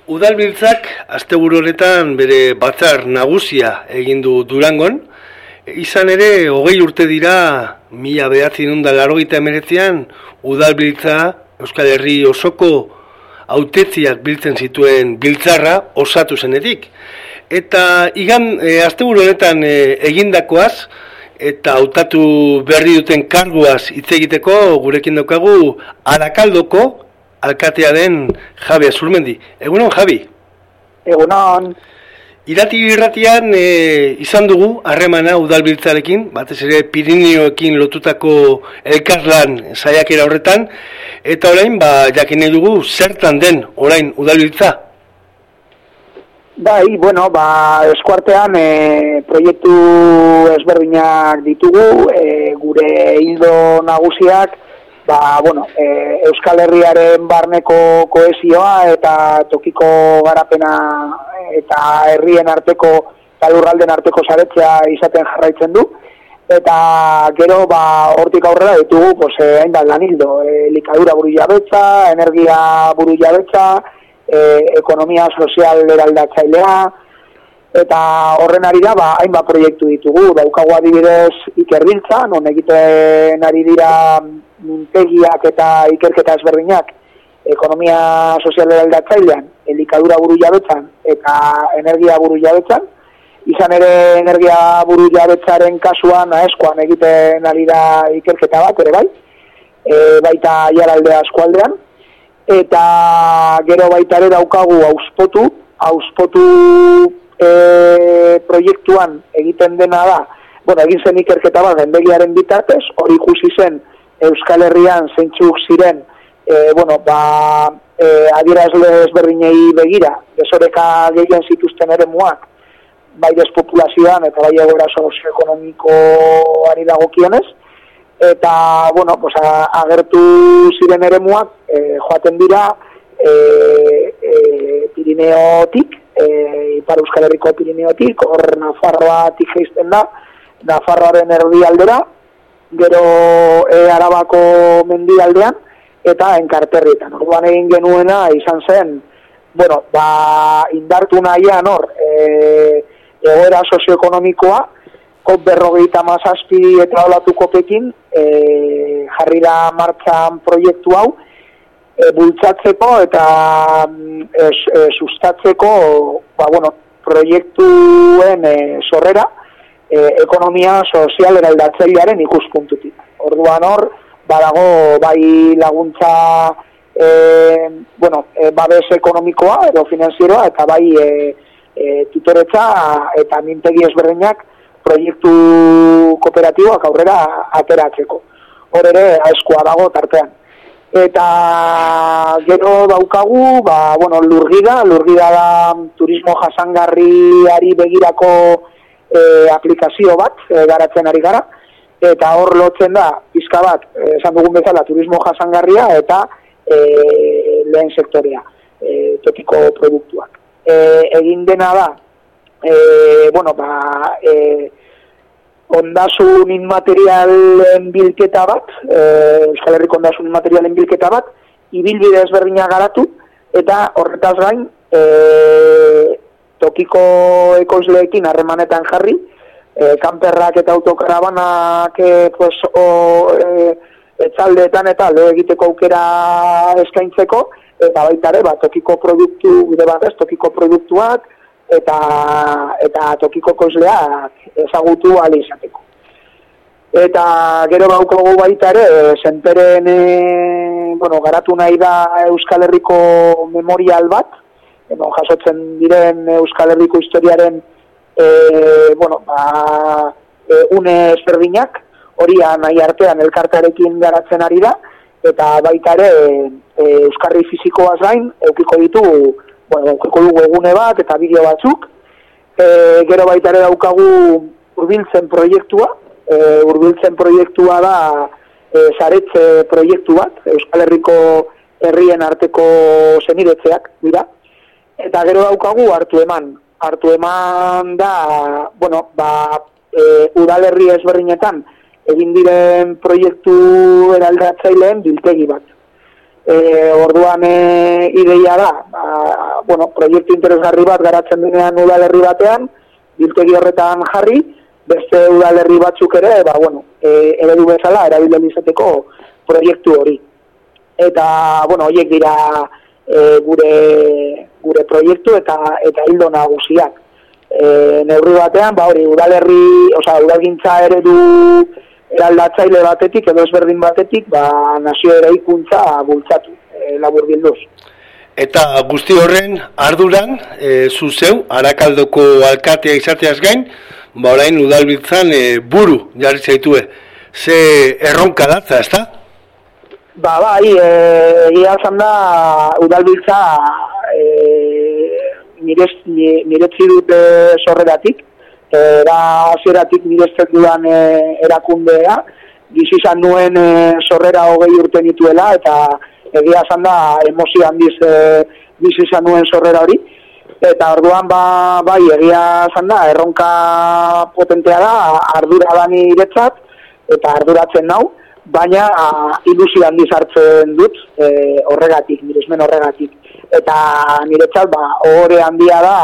Udalbiltzak asteburu honetan bere batzar nagusia egin du Durangon. Izan ere, 20 urte dira 1989an Udalbiltza Euskal Herri osoko hautetsiak biltzen zituen biltzarra osatu zenetik. Eta asteburu honetan egindakoaz eta hautatu berri duten karguaz hitz egiteko gurekin daukagu Arakaldoko alkatea den Javi Azurmendi. Egunon, Javi? Egunon. Irratian izan dugu harremana udalbiltzarekin, batez ere Pirineoekin lotutako elkarlan saiakera horretan, eta orain jakin nahi dugu zertan den orain udalbiltza. Bai, eskuartean proiektu ezberdinak ditugu, gure hildo nagusiak, Euskal Herriaren barneko kohesioa eta tokiko garapena eta herrien arteko eta lurralden arteko saretzea izaten jarraitzen du. Eta gero hortik aurrera ditugu hainbat lan hildo, elikadura burujabetza, energia burujabetza, ekonomia sozial eraldatzailea, eta horren ari da hainbat proiektu ditugu. Daukagu adibidez Ikerbiltza, non egiten ari dira mintegiak eta ikerketa ezberdinak ekonomia sozial eraldatzailean, elikadura burujabetzan eta energia burujabetzan. Izan ere energia burujabetzaren kasuan aeskoan egiten ari da ikerketa bat ere bai, baita Aiaraldea eskualdean, eta gero baita ere daukagu Auspotu proiektuan egiten dena da, egin zen ikerketa bat gendegiaren bitartez, hori ikusi zen Euskal Herrian zeintzuk ziren adierazle ezberdinei begira, desoreka gehien zituzten eremuak, bai despopulazioan eta bai egoera sozioekonomikoari dagokionez, eta agertu ziren eremuak joaten dira Pirineotik, Ipar Euskal Herriko Pirineotik, hor Nafarroatik jaisten da, Nafarroaren erdialdera, gero Arabako mendialdean eta Enkarterritan. Orduan egin genuena izan zen, indartu nahian hor egoera sozioekonomikoa, COP27 eta olatuko Pekin jarri da martxan proiektu hau, bultzatzeko eta sustatzeko proiektuen sorrera ekonomia sozial eraldatzailearen ikuspuntutik. Orduan hor, badago bai laguntza babes ekonomikoa edo finanzieroa eta bai tutoretza eta mintegi ezberdinak proiektu kooperatiboak aurrera ateratzeko. Hor ere aeskoa dago tartean. Eta gero daukagu, lurgida da turismo jasangarriari begirako aplikazio bat garatzen ari gara, eta hor lotzen da pizka bat, esan dugun bezala, turismo jasangarria eta lehen sektorea, tokiko produktuak. Egin dena da, ondasun inmaterialen bilketa bat, Euskal Herriko ondasun inmaterialen bilketa bat, ibilbide ezberdina garatu, eta horretaz gain, tokiko ekoizleekin harremanetan jarri, kanperrak eta autokarabanak etzaldeetan eta alde egiteko aukera eskaintzeko, eta baita ere, tokiko produktuak, eta tokiko ekoizleak ezagutu ahal izateko. Eta gero daukagu baita ere, Senperen garatu nahi da Euskal Herriko memorial bat, jasotzen diren Euskal Herriko historiaren une ezberdinak, hori nahi artean elkartearekin garatzen ari da, eta baita ere euskarri fizikoaz gain, eukiko dugu egune bat eta bideo batzuk, gero baita ere daukagu hurbiltzen proiektua da saretze proiektu bat, Euskal Herriko herrien arteko senidetzeak dira, eta gero daukagu hartu eman da, udalerri ezberdinetan egin diren proiektu eraldatzaileen biltegi bat. Orduan ideia da, proiektu interesgarri bat garatzen denean udalerri batean, biltegi horretan jarri, beste udalerri batzuk ere, eredu bezala erabilen izateko proiektu hori. Eta, horiek dira gure proiektu eta hildo nagusiak. Neurri batean, udalgintza eredu eraldatzaile batetik edo ezberdin batetik, nazio eraikuntza bultzatu, labur bilduz. Eta guzti horren arduran, zu zeu, Arakaldoko alkatea izateaz gain, orain udalbiltzan buru jarri zaitue. Ze erronka datza, ezta? Egia esan da udalbiltza miretzi dut sorreratik, hasieratik miresten dudan erakundea, bizi izan nuen sorrera 20 urte nituela, eta egia esan da emozio handiz bizi izan nuen sorrera hori, eta orduan egia esan da erronka potentea da, ardura da niretzat, eta arduratzen nau, baina ilusio handiz hartzen dut horregatik, miresmen horregatik, eta niretzat ohore handia da,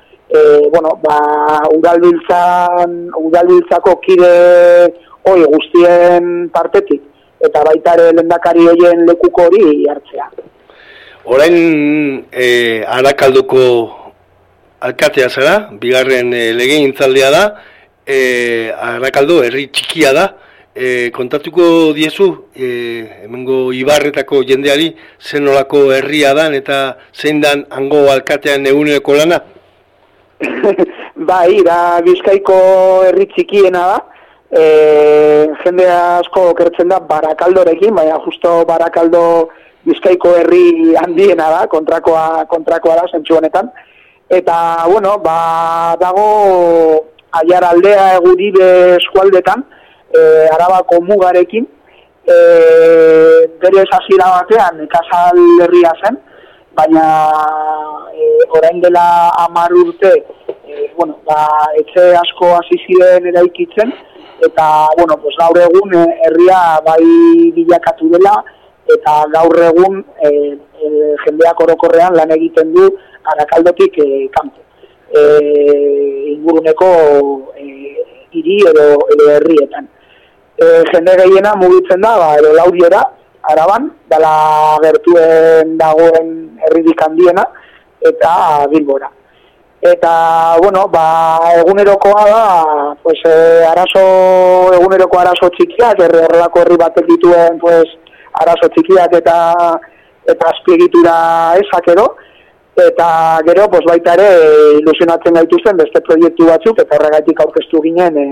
udalbiltzako kide hori guztien partetik, eta baita ere lehendakari horien lekuko hori hartzea. Orain Arakaldoko alkatea zara, bigarren legegintzaldia da, Arakaldo herri txikia da, kontatuko diezu, hemengo Ibarretako jendeari zen nolako herria dan eta zein dan hango alkatean eguneroko lana? Da Bizkaiko herri txikiena da, jende asko okertzen da Barakaldorekin, baina justo Barakaldo Bizkaiko herri handiena da, kontrakoa da, zentsu honetan. Eta, dago Aiaraldea Eguribe eskualdetan, Arabako mugarekin, bere hasiera batean nekazal herria zen, baina orain dela 10 urte etxe asko hasi ziren eraikitzen, eta gaur egun herria bai bilakatu dela, eta gaur egun jendeak orokorrean lan egiten du Arakaldotik kanpo. Inguruneko hiri edo herrietan. Jende gehiena mugitzen da, edo Lauriora, Araban, dala gertuen dagoen herririk handiena, eta Bilbora. Eta, egunerokoa da, eguneroko arazo txikiak, horrelako herri batek dituen, arazo txikiak eta azpiegitura ezak edo, eta gero, baita ere, ilusionatzen gaituzten beste proiektu batzuk, eta horregatik aurkeztu ginen,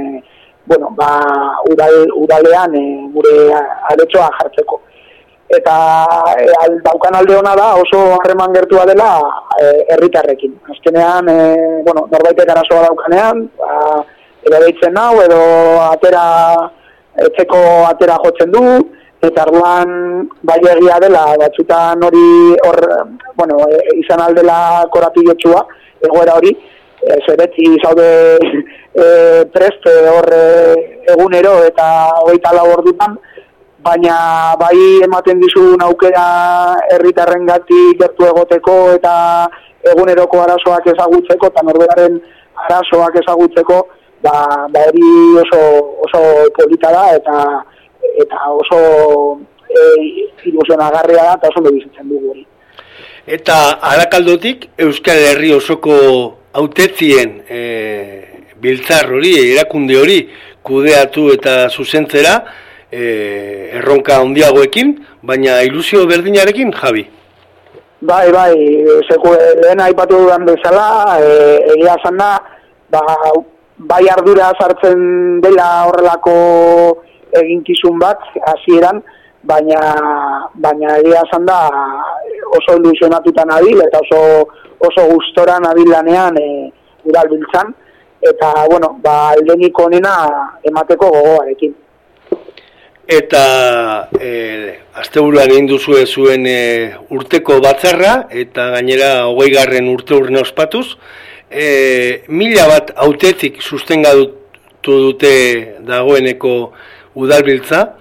udalean gure aletxoa jartzeko. Eta daukan alde hona da oso harreman gertua dela herritarrekin. Azkenean, norbaitek arazoa daukanean, edo deitzen nau, edo etxeko atera jotzen du, eta arduan bai egia dela, batzutan hori izan aldela korapilotxua, egoera hori, beti zaude prest hor egunero eta 24 ordutan, baina bai ematen dizun aukera herritarrengatik gertu egoteko eta eguneroko arazoak ezagutzeko eta norberaren arazoak ezagutzeko, hori oso polita da eta oso ilusionagarria da eta oso bizitzen dugu hori. Eta Arakaldotik Euskal Herri osoko hautetzien biltzar hori, erakunde hori kudeatu eta zuzentzera, erronka handiagoekin, baina ilusio berdinarekin, Javi? Bai, lehen aipatu dudan bezala, egia esan da, bai ardura sartzen dela horrelako eginkizun bat, hasieran, baina egia esan da oso ilusionatuta nabil, eta oso gustora nabil lanean udalbiltzan, eta, aldenik onena emateko gogoarekin. Eta asteburuan egin duzue zuen urteko batzarra, eta gainera 20. urteurren ospatuz, 1000 bat hautetik sustengatu dute dagoeneko udalbiltza,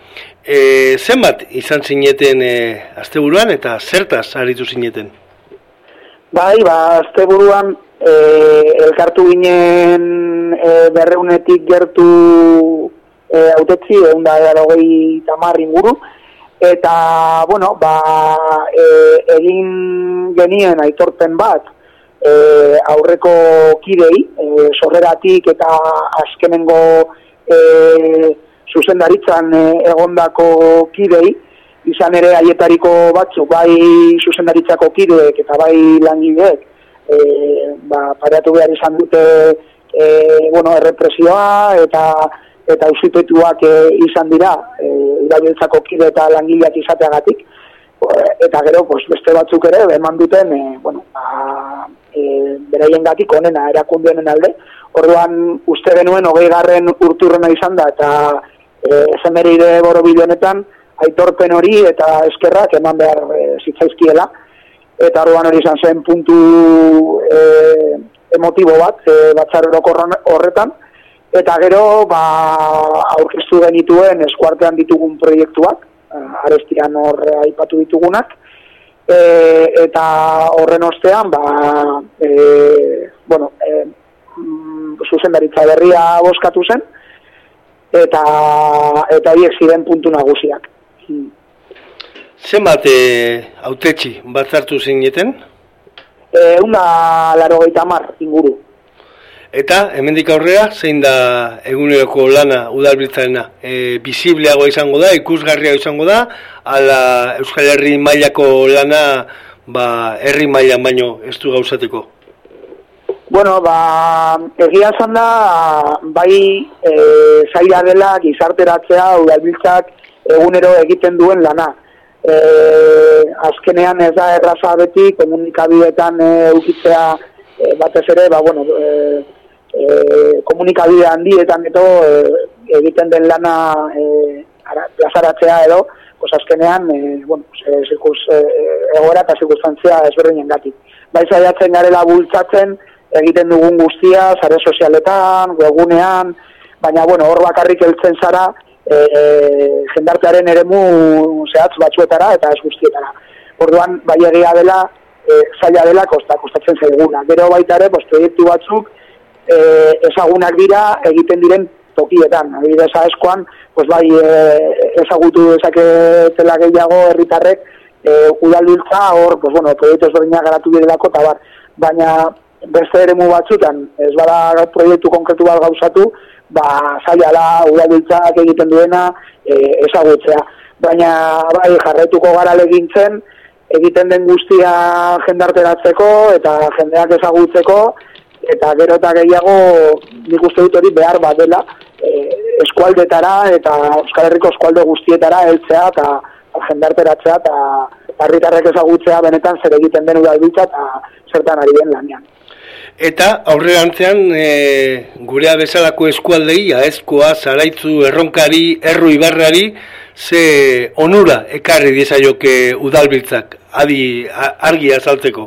Zenbat izan zineten asteburuan eta zertaz aritu zineten? Bai, asteburuan elkartu ginen 200etik gertu hautetsi, 180 inguru, eta, bueno, egin genien aitorpen bat aurreko kidei, sorreratik eta azkenengo zuzendaritzan egondako kidei, izan ere haietariko batzuk, bai zuzendaritzako kideek eta bai langileek, pareatu behar izan dute errepresioa eta auzipetuak izan dira udalbiltzako kide eta langileak izateagatik, eta gero beste batzuk ere eman duten beraiengatik onena erakundeen alde. Orduan uste genuen 20. urturrena izan da eta efemeride borobile honetan aitorpen hori eta eskerrak eman behar zitzaizkiela, eta orduan hori izan zen puntu emotibo bat batzar orokor horretan, eta gero aurkeztu genituen eskuartean ditugun proiektuak, arestian hor aipatu ditugunak, eta horren ostean zuzendaritza berria bozkatu zen, eta horiek ziren puntu nagusiak. Zenbat hautetsi batzartu zineten? 180 inguru. Eta, hemendik aurrera, zein da eguneroko lana udalbiltzarena? Bizibleago izango da, ikusgarria izango da, ala Euskal Herri mailako lana herri mailan baino ez du gauzateko? Bueno, egia esan da, bai zaila dela gizarteratzea udalbiltzak egunero egiten duen lana. Azkenean ez da erraza beti komunikabideetan ukitzea batez ere, komunikabide handietan egiten den lana plazaratzea edo, azkenean egoera eta zirkunstantzia ezberdinengatik. Bai saiatzen garela bultzatzen egiten dugun guztia, sare sozialetan, webgunean, baina hor bakarrik heltzen zara jendartearen eremu zehatz batzuetara eta ez guztietara. Orduan, bai egia dela, zaila dela kostatzen zaiguna. Gero baita ere, proiektu batzuk ezagunak dira egiten diren tokietan. Adibidez, aeskoan, bai ezagutu dezaketela gehiago herritarrek udalbiltza hor, proiektu ezberdinak garatu direlako eta bar. Baina beste eremu batzutan, ez bada proiektu konkretu bat gauzatu, zaila da udalbiltzak egiten duena ezagutzea. Baina bai jarraituko gara legintzen, egiten den guztia jendarteratzeko eta jendeak ezagutzeko, eta gero eta gehiago nik uste dut hori behar bat dela eskualdetara eta Euskal Herriko eskualde guztietara heltzea eta jendarteratzea eta herritarrek ezagutzea benetan zer egiten den udalbiltza eta zertan ari den lanean. Eta aurrerantzean gurea bezalako eskualdei, Aezkoa, Zaraitzu, Erronkari, Erru Ibarrari, ze onura ekarri diezaioke udalbiltzak, argi azaltzeko?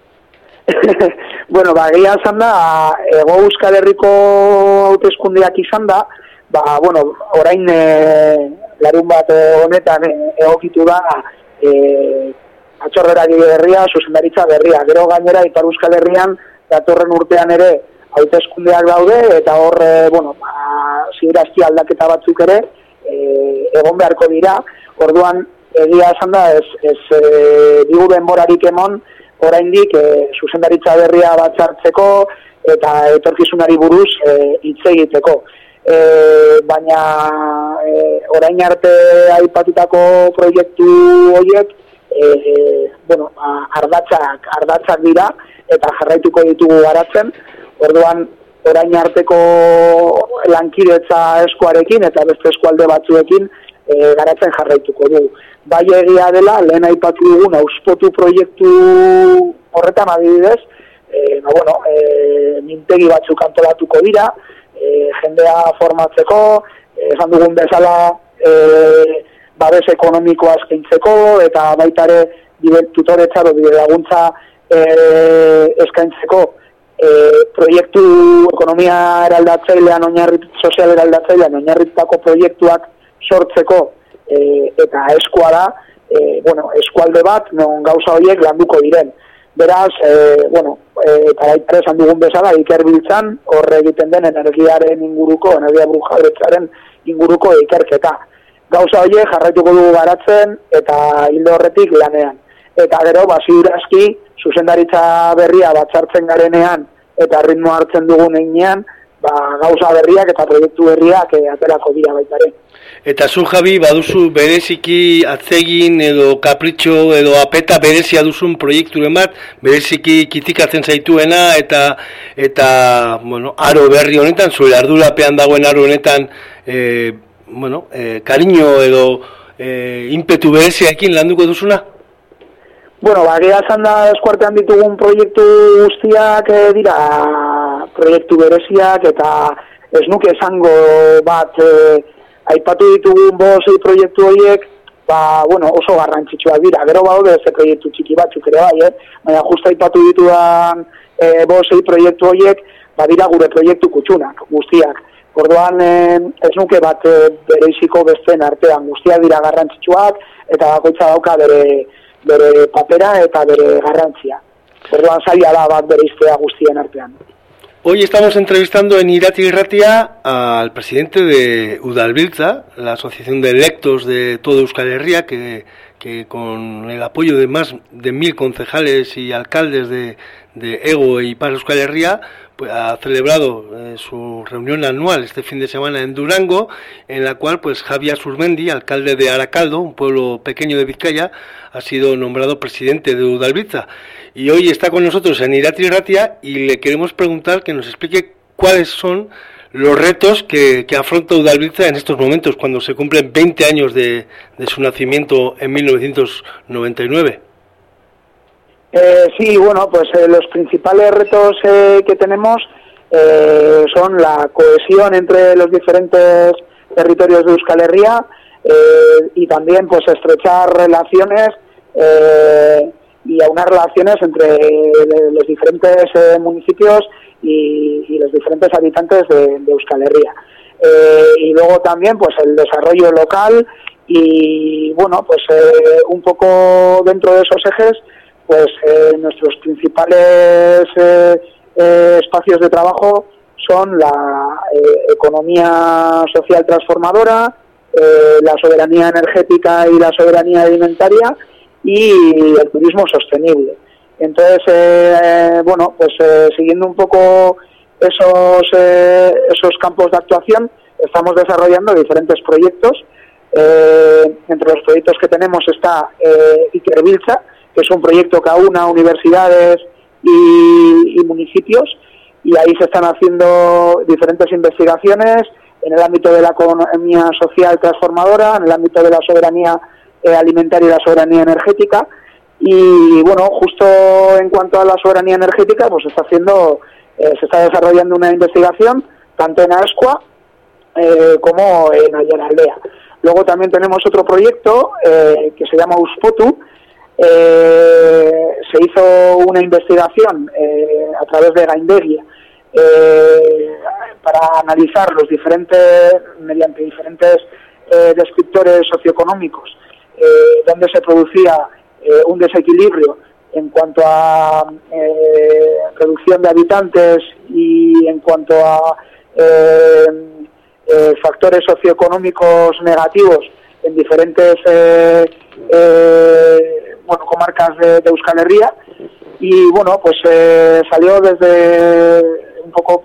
Egia esan da, Hego Euskal Herriko hauteskundeak izan da, orain larun bat honetan egokitu da atxorreragi berria, zuzendaritza berria. Gero gainera, Ipar Euskal Herrian, datorren urtean ere hauteskundeak daude, eta hor, ziurazki aldaketa batzuk ere, egon beharko dira. Orduan, egia esan da, ez digu denborarik emon, oraindik zuzendaritza berria batzartzeko eta etorkizunari buruz hitz egiteko. Baina orain arte aipatutako proiektu horiek ardatzak dira eta jarraituko ditugu garatzen. Orduan orain arteko lankidetza eskuarekin eta beste eskualde batzuekin garatzen jarraituko du. Bai egia dela, lehen aipatu dugun auspotu proiektu horretan adibidez, mintegi batzuk antolatuko dira, jendea formatzeko, esan dugun bezala babes ekonomikoa eskaintzeko, eta baita ere tutoretza bide laguntza eskaintzeko proiektu ekonomia eraldatzailean, sozial eraldatzailean, oinarritutako proiektuak sortzeko eta eskua da, eskualde bat non gauza horiek landuko diren. Beraz, eta baita esan dugun bezala, ikerbiltzan horre egiten den energiaren inguruko, energia burujabetzaren inguruko ikerketa. Gauza horiek jarraituko dugu garatzen eta hildo horretik lanean. Eta gero, ziurazki, zuzendaritza berria batzartzen garenean eta ritmo hartzen dugun einean, gauza berriak eta proiektu berriak aterako dira baita ere. Eta zu, Javi, baduzu bereziki atzegin edo kapritxo edo apeta berezia duzun proiekturen bat, bereziki kitikatzen zaituena eta aro berri honetan, zure ardurapean dagoen aro honetan, kariño edo impetu bereziaekin landuko duzuna? Egia esan da eskuartean ditugun proiektu guztiak dira proiektu bereziak eta ez nuke esango bat aipatu ditugun 5 proiektu horiek oso garrantzitsuak dira. Gero baude ze proiektu txiki batzuk ere bai, baina justa aipatu ditudan 5 proiektu horiek dira gure proiektu kutxunak guztiak. Orduan ez nuke bat bereiziko besteen artean, guztiak dira garrantzitsuak eta bakoitza dauka bere papera eta bere garrantzia. Orduan zaila da bat bereiztea guztien artean. Hoy estamos entrevistando en Irati y Ratia al presidente de Udalbiltza, la asociación de electos de todo Euskal Herria, que con el apoyo de más de 1000 concejales y alcaldes de EGO y Ipar Euskal Herria, pues, ha celebrado su reunión anual este fin de semana en Durango, en la cual pues Javier Surmendi, alcalde de Arakaldo, un pueblo pequeño de Vizcaya, ha sido nombrado presidente de Udalbiltza. Y hoy está con nosotros en Irati y Ratia y le queremos preguntar que nos explique cuáles son los retos que afronta Udalbiltza en estos momentos, cuando se cumplen 20 años de su nacimiento en 1999. Sí, los principales retos que tenemos son la cohesión entre los diferentes territorios de Euskal Herria y también pues estrechar relaciones y aunar relaciones entre los diferentes municipios y los diferentes habitantes de Euskal Herria. Y luego también pues el desarrollo local y un poco dentro de esos ejes pues nuestros principales espacios de trabajo son la economía social transformadora, la soberanía energética y la soberanía alimentaria y el turismo sostenible. Entonces, siguiendo un poco esos campos de actuación, estamos desarrollando diferentes proyectos. Entre los proyectos que tenemos está Ikerbiltza, que es un proyecto que aúna universidades y municipios, y ahí se están haciendo diferentes investigaciones en el ámbito de la economía social transformadora, en el ámbito de la soberanía alimentaria y la soberanía energética. Y justo en cuanto a la soberanía energética, pues se está desarrollando una investigación tanto en Aezkoa como en Aiaraldea. Luego también tenemos otro proyecto que se llama Uspotu. Se hizo una investigación a través de Gaindegia para analizar mediante diferentes descriptores socioeconómicos donde se producía un desequilibrio en cuanto a reducción de habitantes y en cuanto a factores socioeconómicos negativos en diferentes comarcas de Euskal Herria. Y salió desde un poco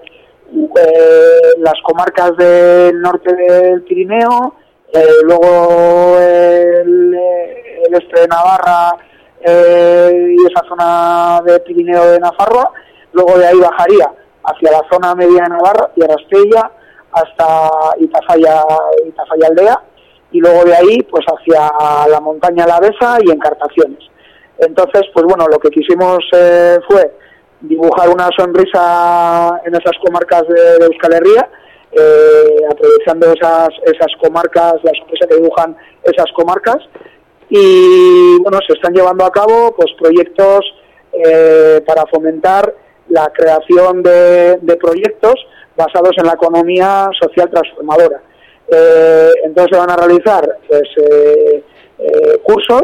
las comarcas del norte del Pirineo, luego el este de Navarra y esa zona de Pirineo de Nafarroa. Luego de ahí bajaría hacia la zona media de Navarra y Arastella hasta Itafalla Aldea, y luego de ahí pues hacia la montaña Alavesa y Encartaciones. Entonces lo que quisimos fue dibujar una sonrisa en esas comarcas de Euskal Herria, aprovechando esas comarcas, la sonrisa que dibujan esas comarcas. Y se están llevando a cabo pues proyectos para fomentar la creación de proyectos basados en la economía social transformadora. Entonces se van a realizar pues, cursos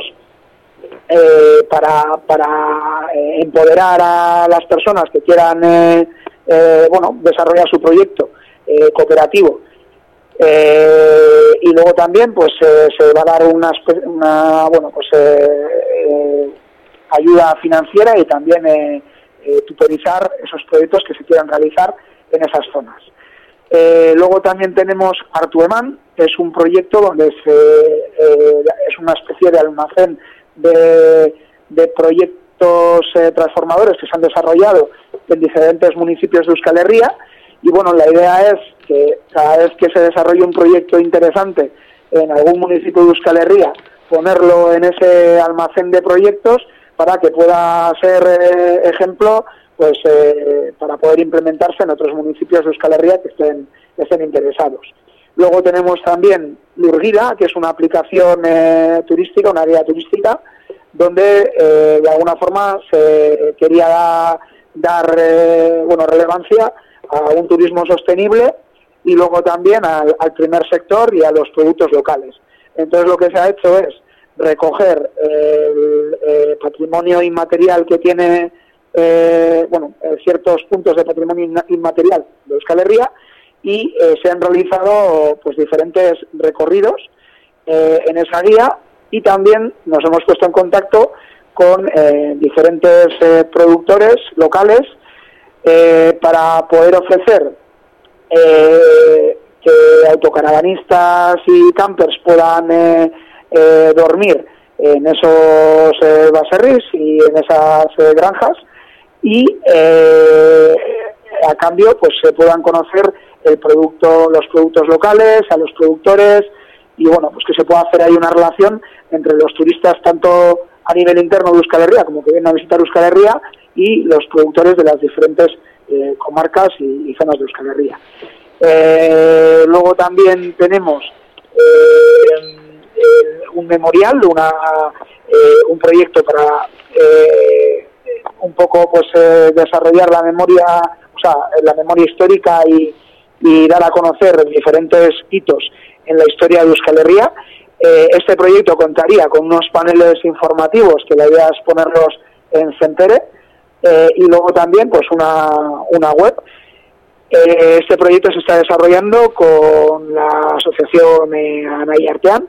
para empoderar a las personas que quieran desarrollar su proyecto cooperativo. Y luego también pues se va a dar una ayuda financiera y también tutorizar esos proyectos que se quieran realizar en esas zonas. Luego también tenemos Artueman, que es un proyecto donde es una especie de almacén de proyectos transformadores que se han desarrollado en diferentes municipios de Euskal Herria. Y bueno, la idea es que cada vez que se desarrolle un proyecto interesante en algún municipio de Euskal Herria, ponerlo en ese almacén de proyectos para que pueda ser ejemplo pues para poder implementarse en otros municipios de Euskal Herria que estén interesados. Luego tenemos también Lurguida, que es una aplicación turística, una guía turística, donde de alguna forma se quería dar relevancia a un turismo sostenible y luego también al primer sector y a los productos locales. Entonces lo que se ha hecho es recoger el patrimonio inmaterial que tiene ciertos puntos de patrimonio inmaterial de Euskal Herria y se han realizado pues diferentes recorridos en esa guía y también nos hemos puesto en contacto con diferentes productores locales para poder ofrecer que autocaravanistas y campers puedan dormir en esos baserris y en esas granjas y a cambio pues se puedan conocer los productos locales, a los productores y bueno, pues que se pueda hacer ahí una relación entre los turistas tanto a nivel interno de Euskal Herria como que vienen a visitar Euskal Herria y los productores de las diferentes comarcas y zonas de Euskal Herria. Luego también tenemos un memorial, un proyecto para un poco pues desarrollar la memoria histórica y dar a conocer diferentes hitos en la historia de Euskal Herria. Este proyecto contaría con unos paneles informativos que la idea es ponerlos en Sentere y luego también pues una web. Este proyecto se está desarrollando con la asociación Anai Artean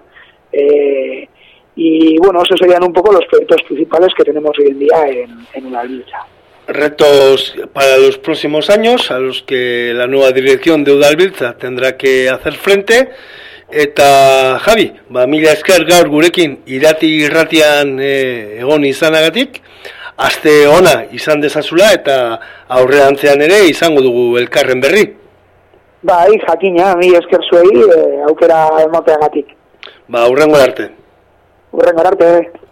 y bueno, esos serían un poco los proyectos principales que tenemos hoy en día en Udalbiltza. Retos para los próximos años a los que la nueva dirección de Udalbiltza tendrá que hacer frente. Eta Javi, mila esker gaur gurekin irratian egon izanagatik, aste ona izan dezazula eta aurrerantzean ere izango dugu elkarren berri. Bai, jakina, mila esker zuei aukera emateagatik. Hurrengo arte. Hurrengo arte.